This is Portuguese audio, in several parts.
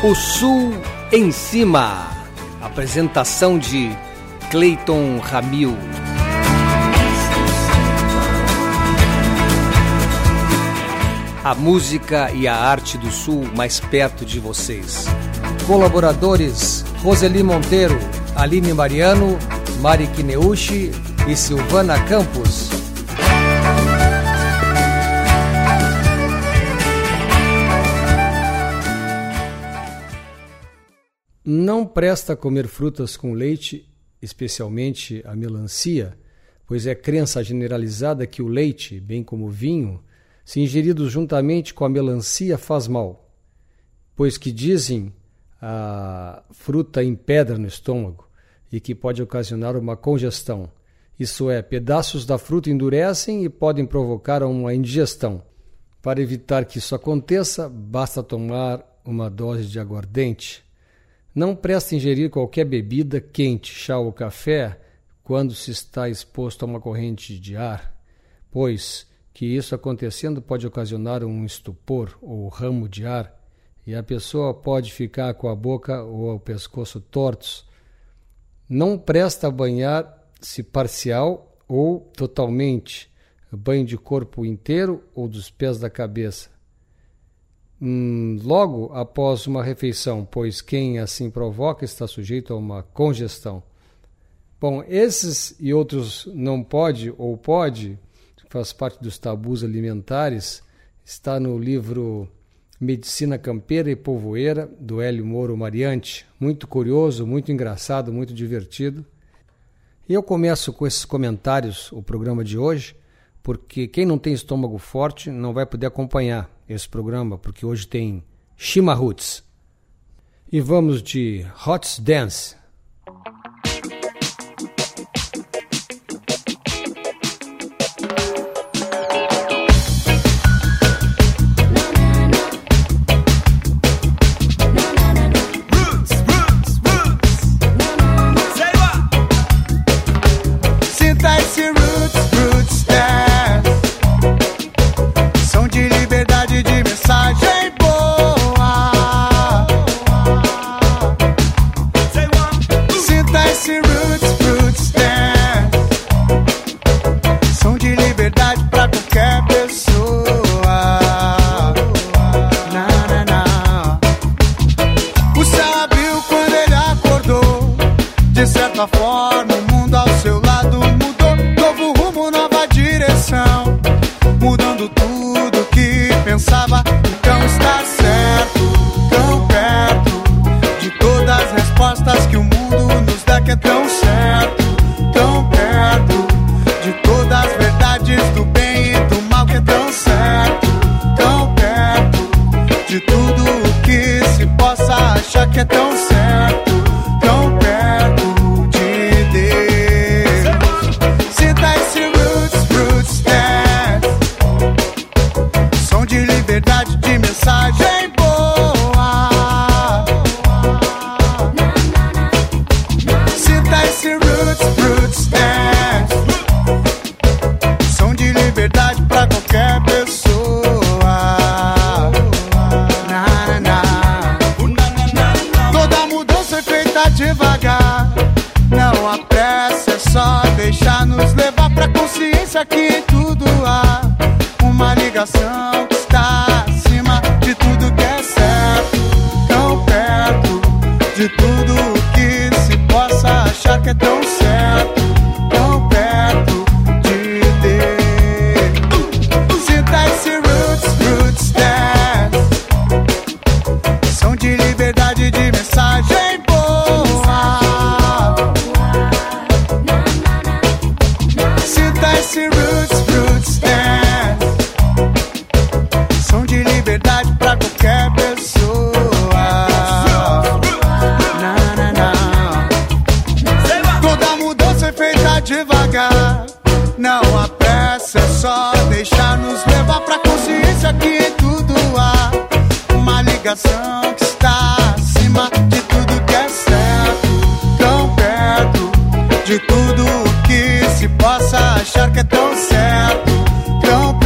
O Sul em Cima. Apresentação de Cleiton Ramil. A música e a arte do Sul mais perto de vocês. Colaboradores: Roseli Monteiro, Aline Mariano, Mari Kineuchi e Silvana Campos. Não presta comer frutas com leite, especialmente a melancia, pois é crença generalizada que o leite, bem como o vinho, se ingeridos juntamente com a melancia faz mal, pois que dizem a fruta empedra no estômago e que pode ocasionar uma congestão. Isso é, pedaços da fruta endurecem e podem provocar uma indigestão. Para evitar que isso aconteça, basta tomar uma dose de aguardente. Não presta ingerir qualquer bebida quente, chá ou café, quando se está exposto a uma corrente de ar, pois que isso acontecendo pode ocasionar um estupor ou ramo de ar, e a pessoa pode ficar com a boca ou o pescoço tortos. Não presta banhar-se parcial ou totalmente, banho de corpo inteiro ou dos pés da cabeça. Logo após uma refeição, pois quem assim provoca está sujeito a uma congestão. Bom, esses e outros não pode ou pode, faz parte dos tabus alimentares, está no livro Medicina Campeira e Povoeira, do Hélio Moro Mariante. Muito curioso, muito engraçado, muito divertido. E eu começo com esses comentários o programa de hoje, porque quem não tem estômago forte não vai poder acompanhar esse programa, porque hoje tem Shima Roots. E vamos de Hot Dance.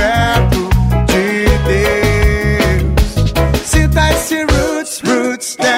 Roots dance.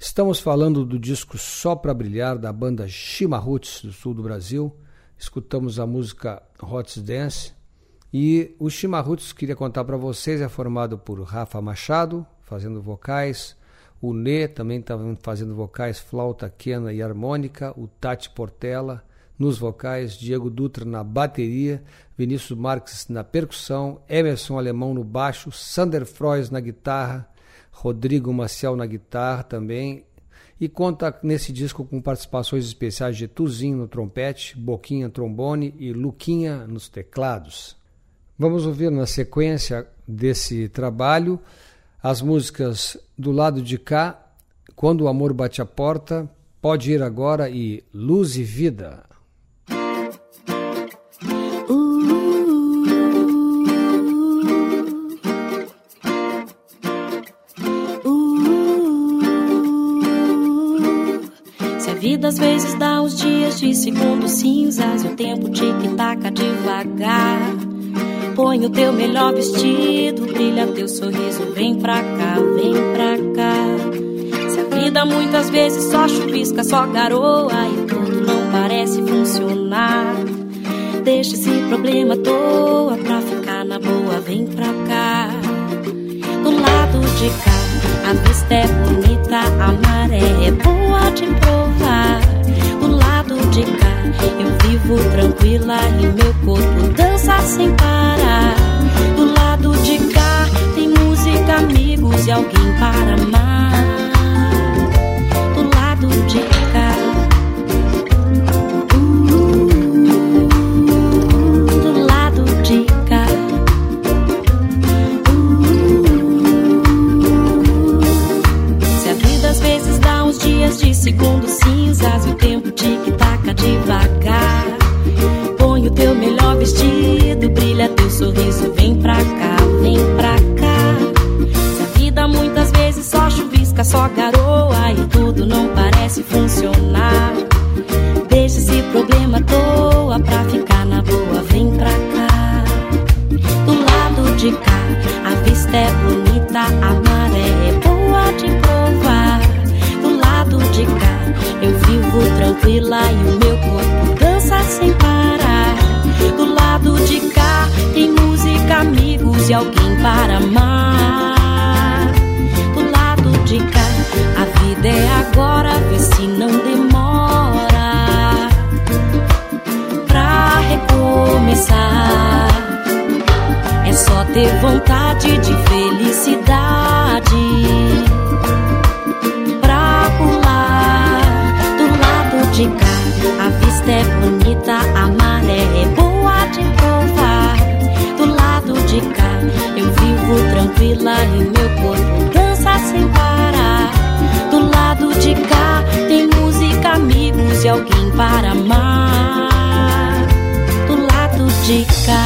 Estamos falando do disco Só Pra Brilhar, da banda Chimarruts, do sul do Brasil. Escutamos a música Hot Dance. E o Chimarruts, queria contar para vocês, é formado por Rafa Machado, fazendo vocais, o Nê também está fazendo vocais, flauta, quena e harmônica, o Tati Portela nos vocais, Diego Dutra na bateria, Vinícius Marques na percussão, Emerson Alemão no baixo, Sander Frois na guitarra, Rodrigo Maciel na guitarra também, e conta nesse disco com participações especiais de Tuzinho no trompete, Boquinha trombone e Luquinha nos teclados. Vamos ouvir na sequência desse trabalho as músicas Do Lado de Cá, Quando o Amor Bate a Porta, Pode Ir Agora e Luz e Vida. Vida às vezes dá uns dias de segundos cinzas e o tempo tic-taca devagar. Põe o teu melhor vestido, brilha teu sorriso, vem pra cá, vem pra cá. Se a vida muitas vezes só chuvisca, só garoa e tudo não parece funcionar, deixa esse problema à toa pra ficar na boa, vem pra cá. Do lado de cá, a vista é bonita, a maré é boa de provar. Do lado de cá, eu vivo tranquila e meu corpo dança sem parar. Do lado de cá, tem música, amigos e alguém para amar. Do lado de cá, do lado de cá. Se a vida às vezes dá uns dias de segundos cinzas e o tempo tic-taca devagar, põe o teu melhor vestido, brilha teu sorriso, vem pra cá, vem pra cá. Se a vida muitas vezes só chuvisca, só garoa e tudo não parece funcionar, deixa esse problema à toa pra ficar na boa, vem pra cá. Do lado de cá, a vista é bonita, a maré é boa de provar. Do lado de cá, eu vivo tranquila e o meu corpo dança sem parar. Do lado de cá, tem música, amigos e alguém para amar. Do lado de cá, a vida é agora, vê se não demora pra recomeçar. É só ter vontade de felicidade pra pular. Do lado de cá, a vista é bonita, a maré é boa de provar. Do lado de cá, eu vivo tranquila e meu corpo dança sem parar. Do lado de cá, tem música, amigos e alguém para amar. Do lado de cá,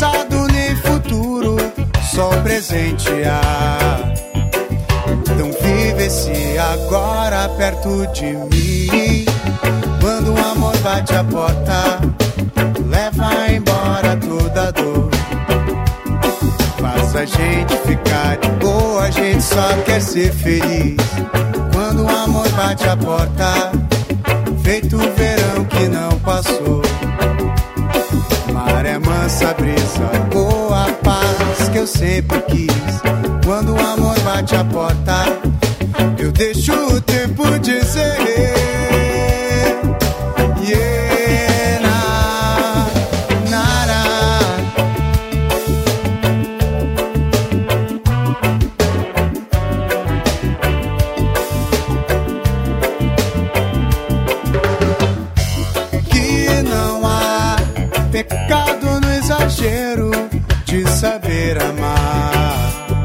Só presente há. Então vive-se agora perto de mim. Quando o amor bate a porta, leva embora toda a dor. Faz a gente ficar de boa, a gente só quer ser feliz. Quando o amor bate a porta, feito o verão que não passou. Maré mansa, brisa, boa paz que eu sempre quis. Quando o amor bate a porta, eu deixo o tempo dizer yeah, na, na. Que não há pecado no exagero de saber amar.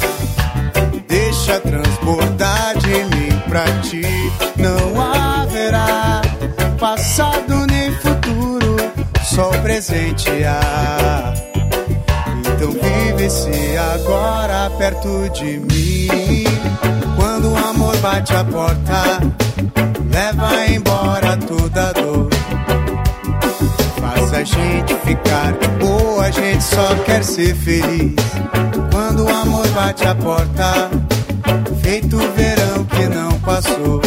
Deixa transbordar de mim pra ti. Não haverá passado nem futuro, só o presente há. Então vive-se agora perto de mim. Quando o amor bate a porta, leva embora toda a dor. Faz a gente ficar de boa, a gente só quer ser feliz. Quando o amor bate a porta, feito o verão que não passou.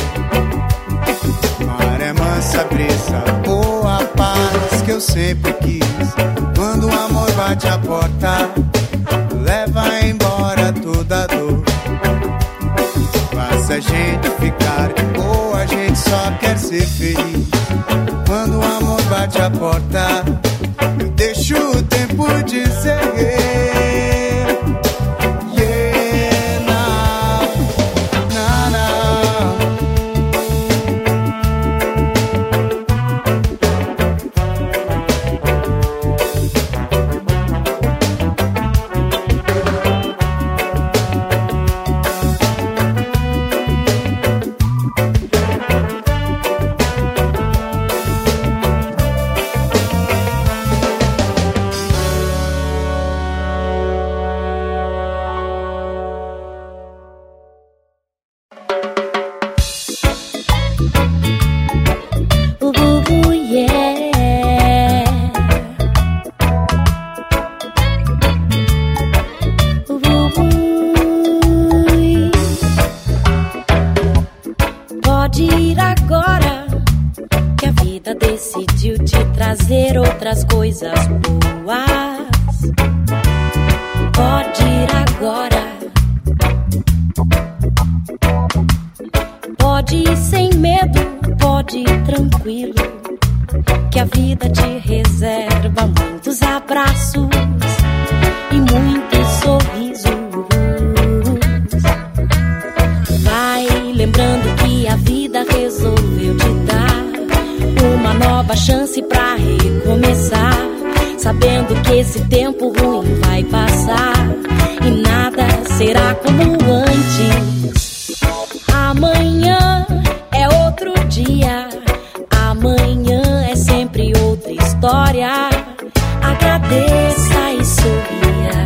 Maré mansa, brisa, boa paz que eu sempre quis. Quando o amor bate a porta, leva embora toda a dor. Faz a gente ficar de boa, a gente só quer ser feliz. Quando o amor bate a porta, eu deixo o tempo dizer outras coisas boas. Pode ir agora. Pode ir sem medo, pode ir tranquilo, que a vida te reserva muitos abraços e muitos sorrisos. Vai lembrando que a vida resolveu te dar uma nova chance pra recomeçar, sabendo que esse tempo ruim vai passar e nada será como antes. Amanhã é outro dia, amanhã é sempre outra história. Agradeça e sorria.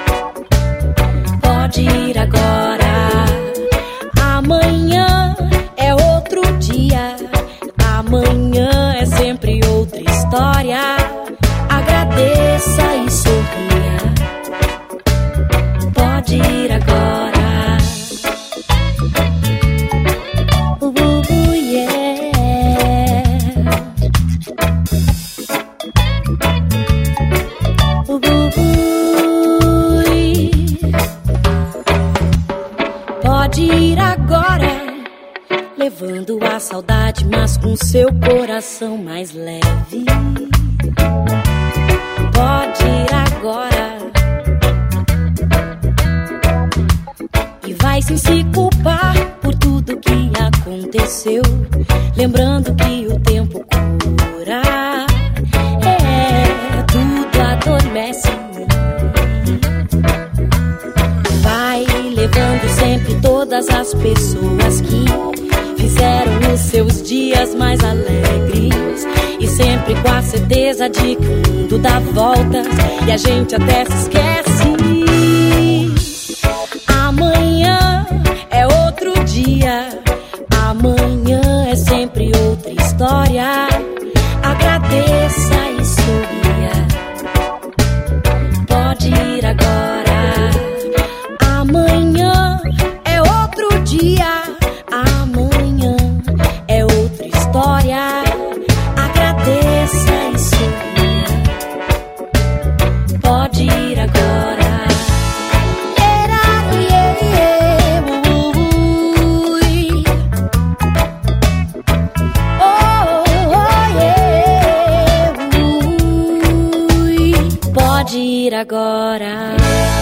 Pode ir agora. Amanhã é outro dia, amanhã é sempre outra história. Agradeça e sorria. Pode ir agora. Pode ir agora, levando a saudade, mas com seu coração mais leve. Pode ir agora e vai sem se culpar por tudo que aconteceu, lembrando que o tempo cura. Tudo adormece. Vai levando sempre todas as pessoas que fizeram os seus dias mais alegres, e sempre com a certeza de que o mundo dá voltas e a gente até se esquece. Amanhã é outro dia, dia. Amanhã é sempre outra história. Agradeça e sorria. Pode ir agora. Amanhã é outro dia. Amanhã é outra história. Agradeça e sorria. Pode ir agora. Pode ir agora.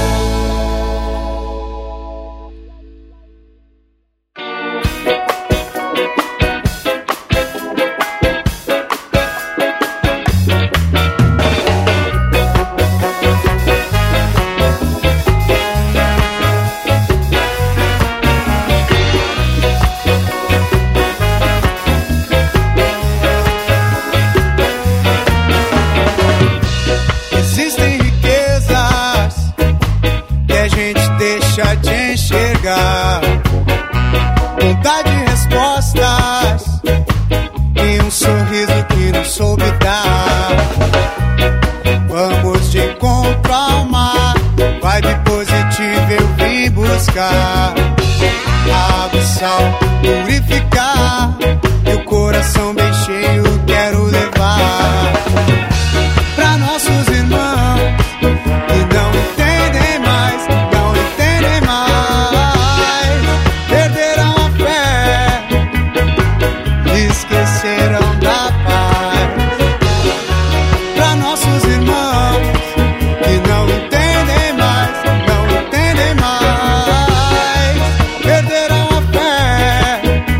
Existem riquezas que a gente deixa de enxergar, vontade de respostas e um sorriso que não soube dar. Vamos de encontro ao mar, vibe positiva eu vim buscar. Água e sal purificar, e o coração bem cheio quero levar pra nossos irmãos que não entendem mais, não entendem mais. Perderam a fé, esqueceram da paz. Pra nossos irmãos que não entendem mais, não entendem mais. Perderam a fé,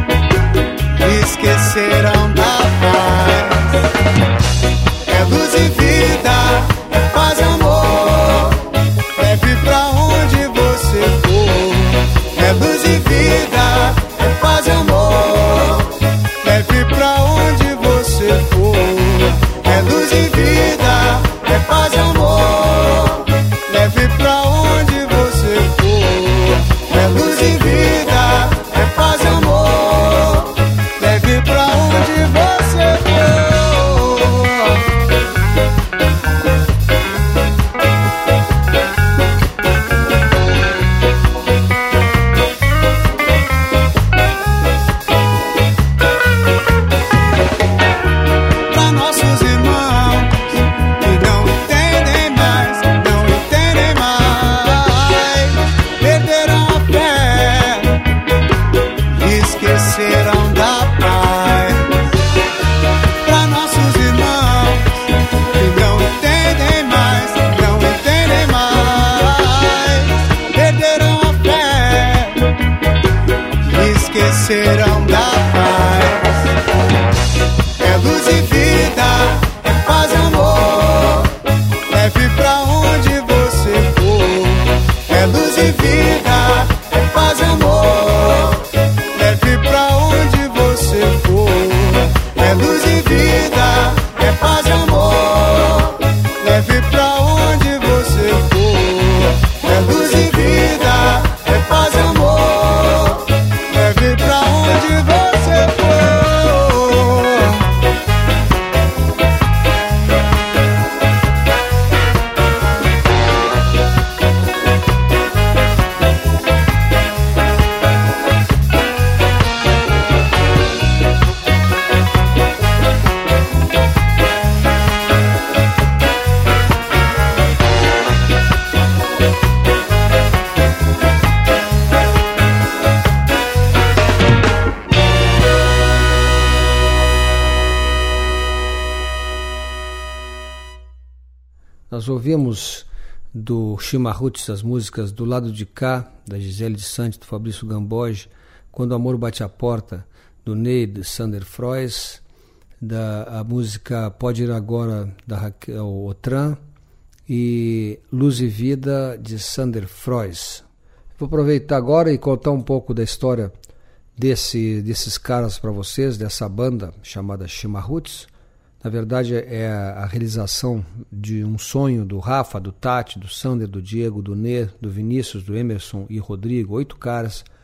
esqueceram da paz. É luz e vida, é paz e amor, leve pra onde você for. É luz e vida, é paz e amor, leve pra onde você for. É luz e vida, é paz e amor, leve pra onde você for. É luz e vida, é paz e amor, leve pra onde você for. Pra nossos irmãos que não entendem mais, não entendem mais. Perderam a fé, esqueceram da paz. Pra nossos irmãos que não entendem mais, não entendem mais. Perderam a fé, esqueceram da paz. É luz e vida, é paz e amor, leve pra onde você for. É luz e vida, é paz e amor, leve pra onde você for. É luz e vida, é paz e amor, leve pra onde você for. É luz e vida, é paz e amor, leve pra onde você for. Nós ouvimos do Chimarruts as músicas Do Lado de Cá, da Gisele de Santos, do Fabrício Gamboge, Quando o Amor Bate a Porta, do Ney de Sander Frois, a música Pode Ir Agora, da Raquel Otran, e Luz e Vida, de Sander Frois. Vou aproveitar agora e contar um pouco da história desses caras para vocês, dessa banda chamada Chimarruts. Na verdade, é a realização de um sonho do Rafa, do Tati, do Sander, do Diego, do Nê, do Vinícius, do Emerson e Rodrigo, 8 caras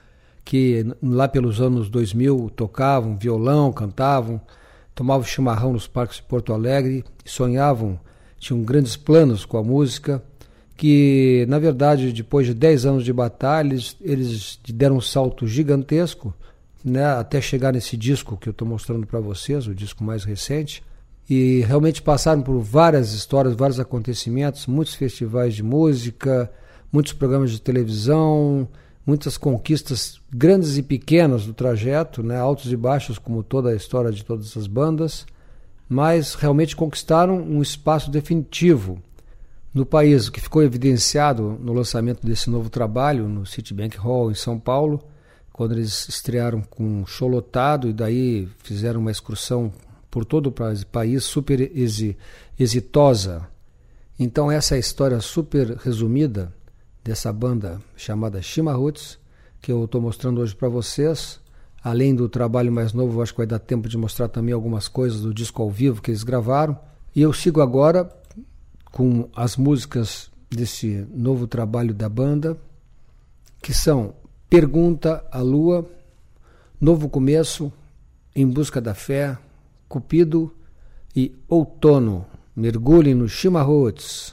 que lá pelos anos 2000 tocavam violão, cantavam, tomavam chimarrão nos parques de Porto Alegre e sonhavam, tinham grandes planos com a música, que na verdade depois de 10 anos de batalha eles deram um salto gigantesco, né, até chegar nesse disco que eu estou mostrando para vocês, o disco mais recente, e realmente passaram por várias histórias, vários acontecimentos, muitos festivais de música, muitos programas de televisão, muitas conquistas grandes e pequenas do trajeto, né, altos e baixos, como toda a história de todas as bandas, mas realmente conquistaram um espaço definitivo no país, o que ficou evidenciado no lançamento desse novo trabalho no Citibank Hall em São Paulo, quando eles estrearam com um show lotado e daí fizeram uma excursão por todo o país super exitosa. Então essa é a história super resumida dessa banda chamada Chimarruts, que eu estou mostrando hoje para vocês. Além do trabalho mais novo, eu acho que vai dar tempo de mostrar também algumas coisas do disco ao vivo que eles gravaram. E eu sigo agora com as músicas desse novo trabalho da banda, que são Pergunta à Lua, Novo Começo, Em Busca da Fé, Cupido e Outono. Mergulhem no Chimarruts.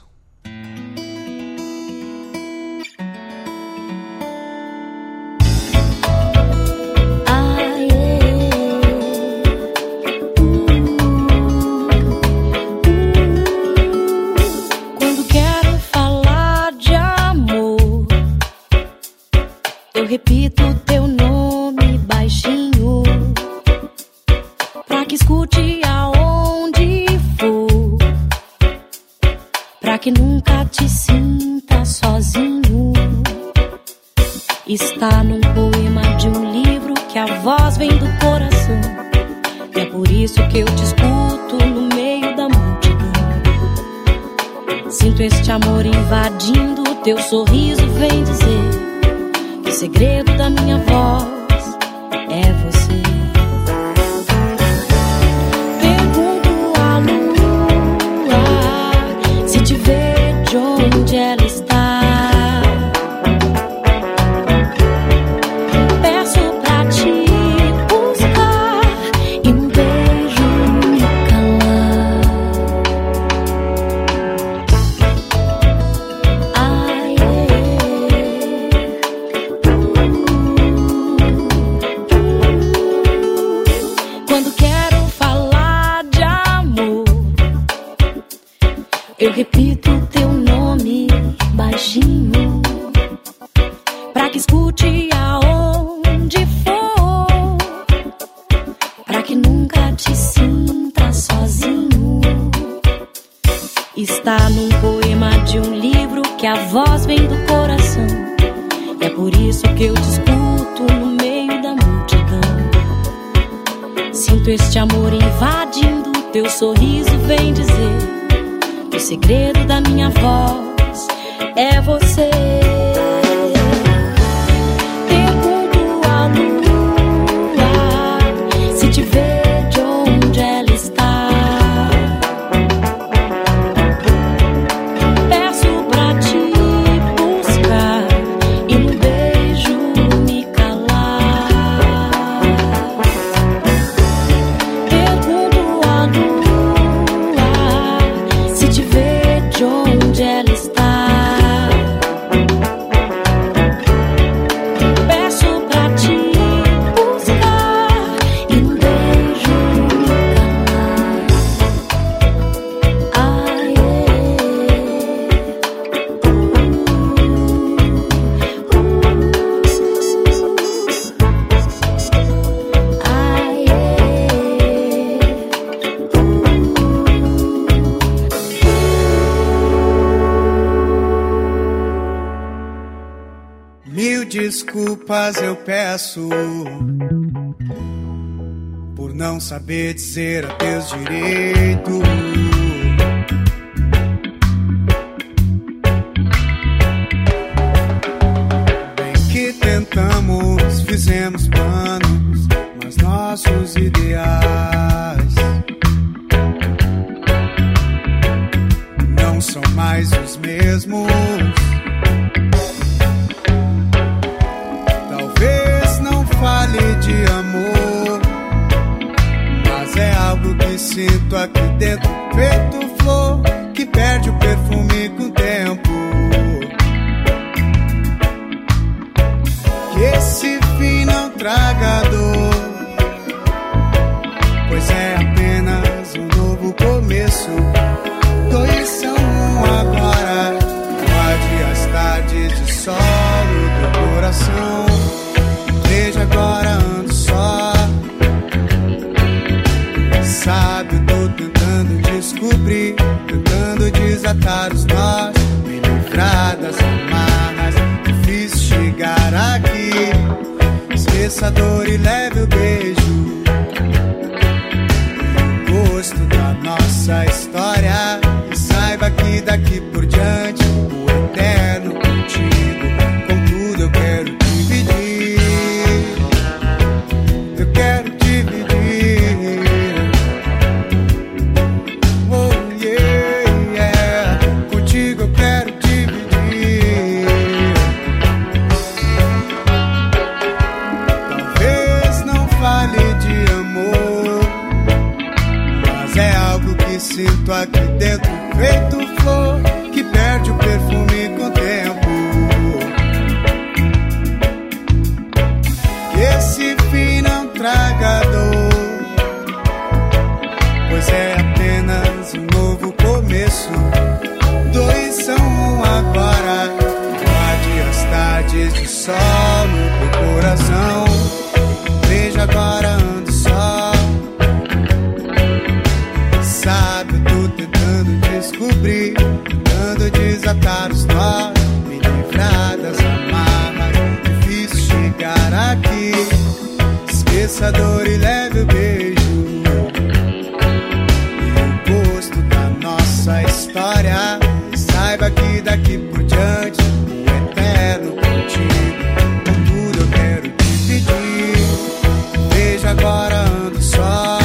Repito teu nome baixinho, pra que escute aonde for, pra que nunca te sinta sozinho. Está num poema de um livro que a voz vem do coração, e é por isso que eu te escuto no meio da multidão. Sinto este amor invadindo, teu sorriso vem dizer: o segredo da minha voz é você. Pergunto à lua se te vê de onde ela está. Peço pra te buscar e num beijo me calar. Ai, quando quero falar de amor, eu repito teu nome baixinho, pra que escute aonde for, pra que nunca te sinta sozinho. Está num poema de um livro que a voz vem do coração, e é por isso que eu te escuto no meio da multidão. Sinto este amor invadindo, teu sorriso vem dizer: o segredo da minha voz é você. Pergunto à lua se te vê de onde ela está. Peço pra te buscar e num beijo me calar. Pergunto à lua se te vê de onde ela está. Peço pra te buscar e num beijo me calar. Ai, Mil desculpas eu peço por não saber dizer adeus direito. Bem que tentamos, fizemos planos, mas nossos ideais não são mais os mesmos. Talvez não sinto aqui dentro, feito flor que perde o perfume com o tempo. Que esse fim não traga dor, pois é apenas um novo começo. Dois são um agora, guarde as tardes de sol no teu coração. Veja agora ando só, sabe, eu tô tentando descobrir, tentando desatar os nós, me livrar das amarras, difícil chegar aqui. Esqueça a dor e leve o beijo, o gosto da nossa história, e saiba que daqui por diante o eterno contigo, contudo eu quero dividir, eu quero dividir. Oh yeah, yeah, contigo eu quero dividir. Talvez não fale de amor, mas é algo que sinto aqui dentro, feito flor que perde o perfume com o tempo. Que esse fim não traga dor, pois é apenas um novo começo. Dois são um agora, guarde as tardes de sol no teu coração. Veja agora ando só, sabe, eu tô tentando descobrir, tentando desatar os nós, me livrar das amarras, difícil chegar aqui. Esqueça a dor e leve o beijo, e o gosto da nossa história, e saiba que daqui por diante o eterno contigo, contudo eu quero dividir. Veja agora ando só,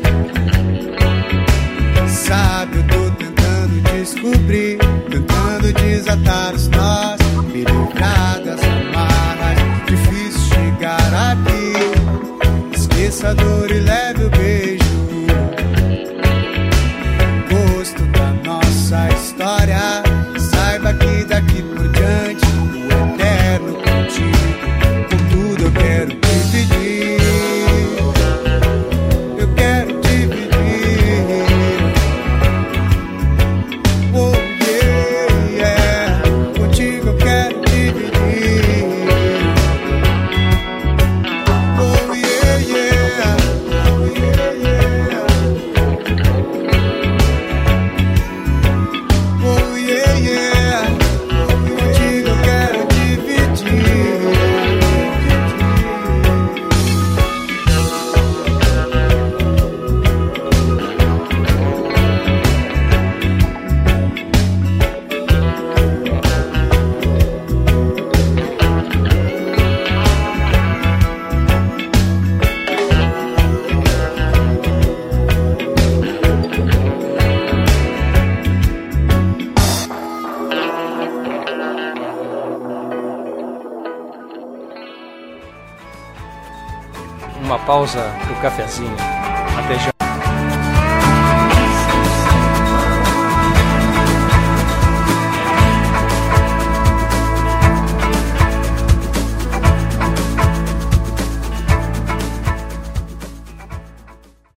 sabe, eu tô tentando descobrir, tentando desatar os nós, me livrar das amarras, difícil chegar aqui. Esqueça a dor e leve o beijo, o gosto da nossa história, saiba que daqui por diante o eterno contigo, contudo eu quero dividir, eu quero dividir. Oh yeah, yeah, contigo eu quero dividir. Oh yeah, yeah, oh yeah, yeah. Oh yeah, yeah, contigo eu quero dividir. Uma pausa pro cafezinho. Até já.